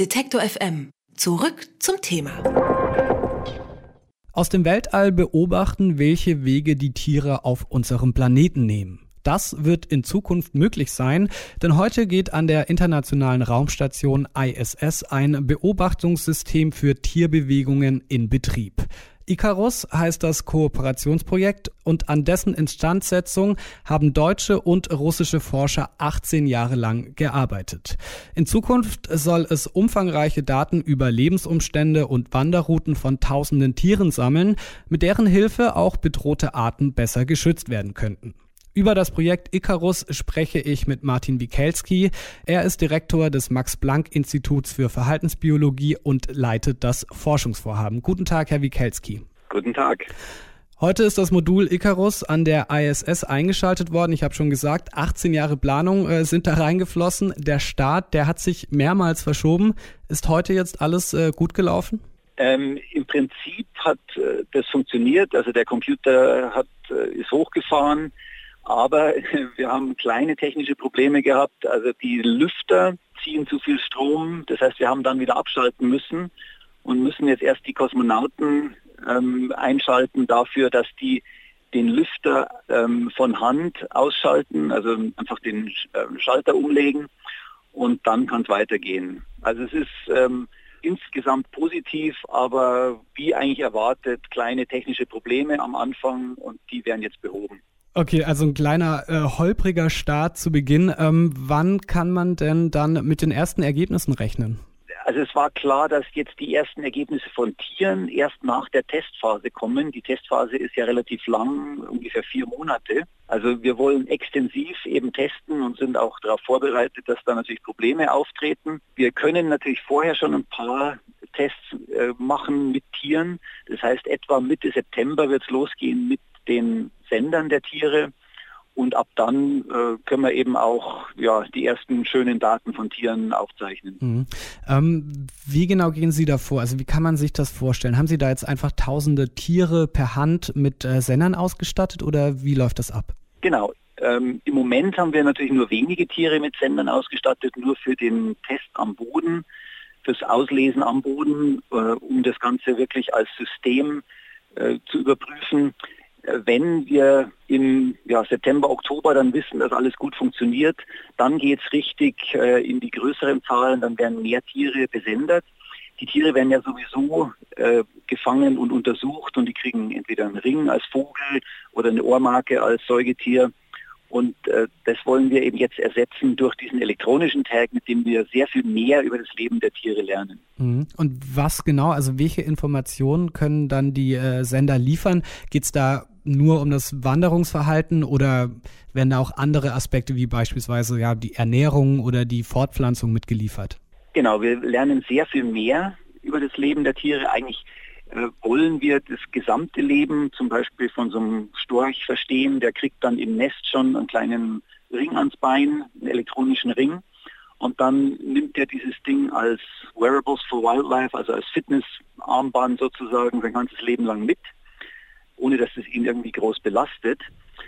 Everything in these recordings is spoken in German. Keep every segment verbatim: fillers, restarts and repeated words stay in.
Detektor F M. Zurück zum Thema. Aus dem Weltall beobachten, welche Wege die Tiere auf unserem Planeten nehmen. Das wird in Zukunft möglich sein, denn heute geht an der Internationalen Raumstation I S S ein Beobachtungssystem für Tierbewegungen in Betrieb. Icarus heißt das Kooperationsprojekt und an dessen Instandsetzung haben deutsche und russische Forscher achtzehn Jahre lang gearbeitet. In Zukunft soll es umfangreiche Daten über Lebensumstände und Wanderrouten von tausenden Tieren sammeln, mit deren Hilfe auch bedrohte Arten besser geschützt werden könnten. Über das Projekt Icarus spreche ich mit Martin Wikelski. Er ist Direktor des Max-Planck-Instituts für Verhaltensbiologie und leitet das Forschungsvorhaben. Guten Tag, Herr Wikelski. Guten Tag. Heute ist das Modul Icarus an der I S S eingeschaltet worden. Ich habe schon gesagt, achtzehn Jahre Planung äh, sind da reingeflossen. Der Start, der hat sich mehrmals verschoben. Ist heute jetzt alles äh, gut gelaufen? Ähm, Im Prinzip hat äh, das funktioniert. Also der Computer hat, äh, ist hochgefahren. Aber wir haben kleine technische Probleme gehabt. Also die Lüfter ziehen zu viel Strom. Das heißt, wir haben dann wieder abschalten müssen und müssen jetzt erst die Kosmonauten ähm, einschalten dafür, dass die den Lüfter ähm, von Hand ausschalten, also einfach den äh, Schalter umlegen und dann kann es weitergehen. Also es ist ähm, insgesamt positiv, aber wie eigentlich erwartet, kleine technische Probleme am Anfang und die werden jetzt behoben. Okay, also ein kleiner äh, holpriger Start zu Beginn. Ähm, wann kann man denn dann mit den ersten Ergebnissen rechnen? Also es war klar, dass jetzt die ersten Ergebnisse von Tieren erst nach der Testphase kommen. Die Testphase ist ja relativ lang, ungefähr vier Monate. Also wir wollen extensiv eben testen und sind auch darauf vorbereitet, dass da natürlich Probleme auftreten. Wir können natürlich vorher schon ein paar Tests äh, machen mit Tieren. Das heißt, etwa Mitte September wird es losgehen mit den Sendern der Tiere und ab dann äh, können wir eben auch ja, die ersten schönen Daten von Tieren aufzeichnen. Mhm. Ähm, wie genau gehen Sie da vor? Also wie kann man sich das vorstellen? Haben Sie da jetzt einfach tausende Tiere per Hand mit äh, Sendern ausgestattet oder wie läuft das ab? Genau. Ähm, im Moment haben wir natürlich nur wenige Tiere mit Sendern ausgestattet, nur für den Test am Boden, fürs Auslesen am Boden, äh, um das Ganze wirklich als System äh, zu überprüfen. Wenn wir im ja, September, Oktober dann wissen, dass alles gut funktioniert, dann geht es richtig äh, in die größeren Zahlen, dann werden mehr Tiere besendet. Die Tiere werden ja sowieso äh, gefangen und untersucht und die kriegen entweder einen Ring als Vogel oder eine Ohrmarke als Säugetier. Und äh, das wollen wir eben jetzt ersetzen durch diesen elektronischen Tag, mit dem wir sehr viel mehr über das Leben der Tiere lernen. Und was genau, also welche Informationen können dann die äh, Sender liefern? Geht es da nur um das Wanderungsverhalten oder werden da auch andere Aspekte wie beispielsweise ja, die Ernährung oder die Fortpflanzung mitgeliefert? Genau, wir lernen sehr viel mehr über das Leben der Tiere. Eigentlich äh, wollen wir das gesamte Leben zum Beispiel von so einem Storch verstehen. Der kriegt dann im Nest schon einen kleinen Ring ans Bein, einen elektronischen Ring. Und dann nimmt er dieses Ding als Wearables for Wildlife, also als Fitnessarmband sozusagen sein ganzes Leben lang mit, ohne dass es ihn irgendwie groß belastet.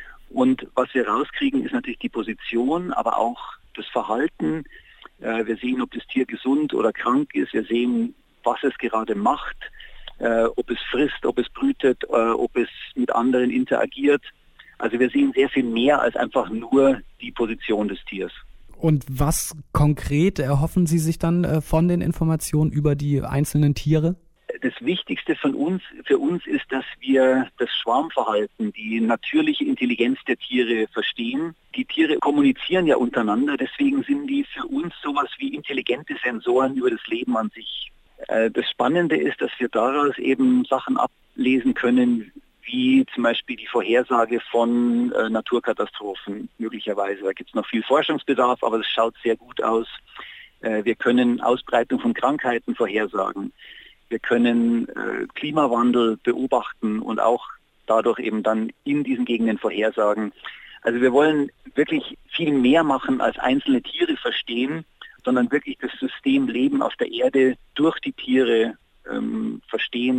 Und was wir rauskriegen, ist natürlich die Position, aber auch das Verhalten. Äh, wir sehen, ob das Tier gesund oder krank ist. Wir sehen, was es gerade macht, äh, ob es frisst, ob es brütet, äh, ob es mit anderen interagiert. Also wir sehen sehr viel mehr als einfach nur die Position des Tiers. Und was konkret erhoffen Sie sich dann äh, von den Informationen über die einzelnen Tiere? Das Wichtigste von uns, für uns ist, dass wir das Schwarmverhalten, die natürliche Intelligenz der Tiere verstehen. Die Tiere kommunizieren ja untereinander, deswegen sind die für uns sowas wie intelligente Sensoren über das Leben an sich. Das Spannende ist, dass wir daraus eben Sachen ablesen können, wie zum Beispiel die Vorhersage von äh, Naturkatastrophen möglicherweise. Da gibt es noch viel Forschungsbedarf, aber es schaut sehr gut aus. Äh, wir können Ausbreitung von Krankheiten vorhersagen. Wir können äh, Klimawandel beobachten und auch dadurch eben dann in diesen Gegenden vorhersagen. Also wir wollen wirklich viel mehr machen als einzelne Tiere verstehen, sondern wirklich das System Leben auf der Erde durch die Tiere ähm, verstehen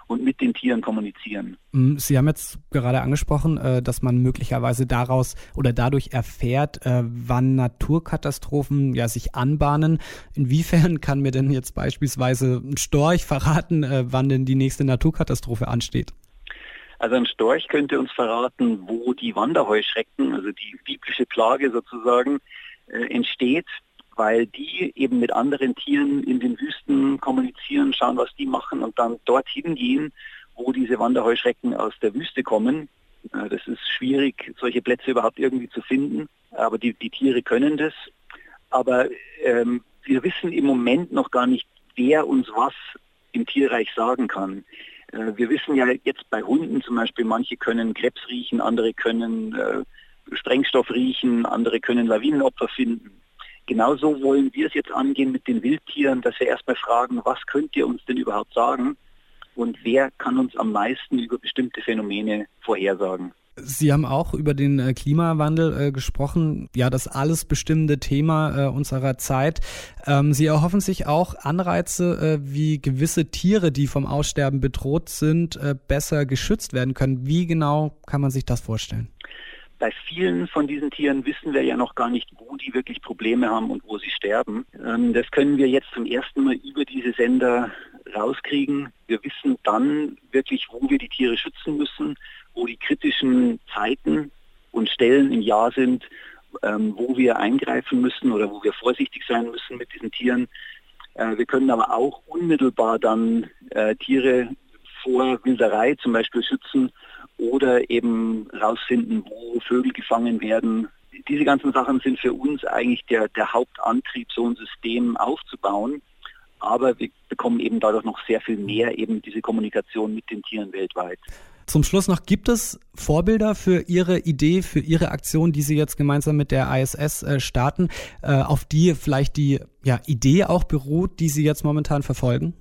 und mit den Tieren kommunizieren. Sie haben jetzt gerade angesprochen, dass man möglicherweise daraus oder dadurch erfährt, wann Naturkatastrophen ja sich anbahnen. Inwiefern kann mir denn jetzt beispielsweise ein Storch verraten, wann denn die nächste Naturkatastrophe ansteht? Also ein Storch könnte uns verraten, wo die Wanderheuschrecken, also die biblische Plage sozusagen, äh, entsteht, weil die eben mit anderen Tieren in den Wüsten kommunizieren, schauen, was die machen und dann dorthin gehen, wo diese Wanderheuschrecken aus der Wüste kommen. Äh, das ist schwierig, solche Plätze überhaupt irgendwie zu finden, aber die, die Tiere können das. Aber ähm, wir wissen im Moment noch gar nicht, wer uns was im Tierreich sagen kann. Äh, wir wissen ja jetzt bei Hunden zum Beispiel, manche können Krebs riechen, andere können äh, Sprengstoff riechen, andere können Lawinenopfer finden. Genauso wollen wir es jetzt angehen mit den Wildtieren, dass wir erstmal fragen, was könnt ihr uns denn überhaupt sagen und wer kann uns am meisten über bestimmte Phänomene vorhersagen. Sie haben auch über den äh, Klimawandel äh, gesprochen, ja, das alles bestimmende Thema äh, unserer Zeit. Ähm, Sie erhoffen sich auch Anreize, äh, wie gewisse Tiere, die vom Aussterben bedroht sind, äh, besser geschützt werden können. Wie genau kann man sich das vorstellen? Bei vielen von diesen Tieren wissen wir ja noch gar nicht, wo die wirklich Probleme haben und wo sie sterben. Ähm, das können wir jetzt zum ersten Mal über diese Sender rauskriegen. Wir wissen dann wirklich, wo wir die Tiere schützen müssen, wo die kritischen Zeiten und Stellen im Jahr sind, ähm, wo wir eingreifen müssen oder wo wir vorsichtig sein müssen mit diesen Tieren. Äh, wir können aber auch unmittelbar dann äh, Tiere vor Wilderei zum Beispiel schützen oder eben rausfinden, wo Vögel gefangen werden. Diese ganzen Sachen sind für uns eigentlich der, der Hauptantrieb, so ein System aufzubauen. Aber wir bekommen eben dadurch noch sehr viel mehr, eben diese Kommunikation mit den Tieren weltweit. Zum Schluss noch, gibt es Vorbilder für Ihre Idee, für Ihre Aktion, die Sie jetzt gemeinsam mit der I S S äh, starten, äh, auf die vielleicht die ja, Idee auch beruht, die Sie jetzt momentan verfolgen?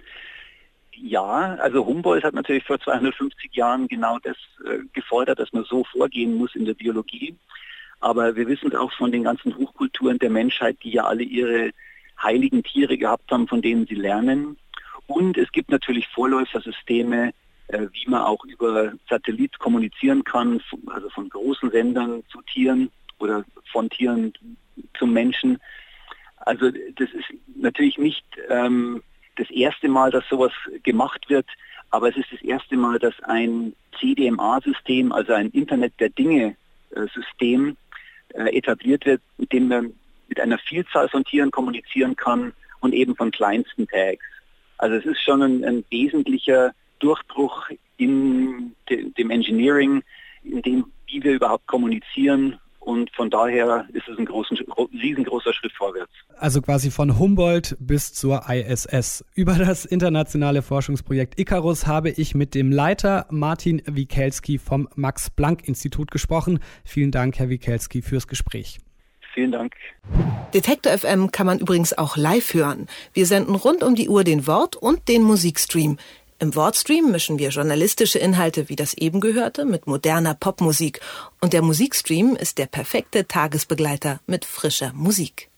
Ja, also Humboldt hat natürlich vor zweihundertfünfzig Jahren genau das äh, gefordert, dass man so vorgehen muss in der Biologie. Aber wir wissen es auch von den ganzen Hochkulturen der Menschheit, die ja alle ihre heiligen Tiere gehabt haben, von denen sie lernen. Und es gibt natürlich Vorläufersysteme, äh, wie man auch über Satellit kommunizieren kann, also von großen Sendern zu Tieren oder von Tieren zum Menschen. Also das ist natürlich nicht ähm, das erste Mal, dass sowas gemacht wird, aber es ist das erste Mal, dass ein C D M A-System, also ein Internet der Dinge-System äh, etabliert wird, mit dem man mit einer Vielzahl von Tieren kommunizieren kann und eben von kleinsten Tags. Also es ist schon ein, ein wesentlicher Durchbruch in de, dem Engineering, in dem, wie wir überhaupt kommunizieren. Und von daher ist es ein großen, riesengroßer Schritt vorwärts. Also quasi von Humboldt bis zur I S S. Über das internationale Forschungsprojekt Icarus habe ich mit dem Leiter Martin Wikelski vom Max-Planck-Institut gesprochen. Vielen Dank, Herr Wikelski, fürs Gespräch. Vielen Dank. Detektor F M kann man übrigens auch live hören. Wir senden rund um die Uhr den Wort- und den Musikstream. Im Wortstream mischen wir journalistische Inhalte wie das eben gehörte mit moderner Popmusik. Und der Musikstream ist der perfekte Tagesbegleiter mit frischer Musik.